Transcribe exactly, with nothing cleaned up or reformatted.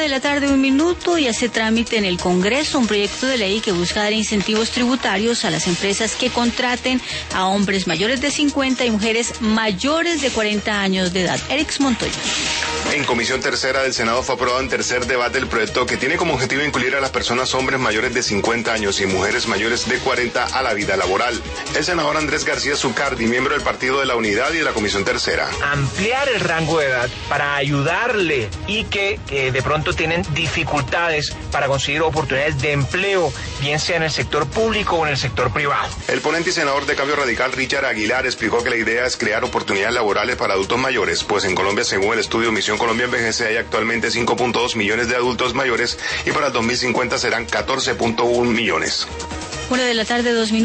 la tarde, un minuto, y hace trámite en el Congreso un proyecto de ley que busca dar incentivos tributarios a las empresas que contraten a hombres mayores de cincuenta y mujeres mayores de cuarenta años de edad. Erix Montoya. En Comisión Tercera del Senado fue aprobado en tercer debate el proyecto que tiene como objetivo incluir a las personas hombres mayores de cincuenta años y mujeres mayores de cuarenta a la vida laboral. El senador Andrés García Zucardi, miembro del Partido de la Unidad y de la Comisión Tercera. Ampliar el rango de edad para ayudarle y que, que de pronto tienen dificultades para conseguir oportunidades de empleo, bien sea en el sector público o en el sector privado. El ponente y senador de Cambio Radical, Richard Aguilar, explicó que la idea es crear oportunidades laborales para adultos mayores, pues en Colombia, según el estudio Misión Colombia Envejece, hay actualmente cinco punto dos millones de adultos mayores y para el dos mil cincuenta serán catorce punto uno millones. Una de la tarde, dos minutos.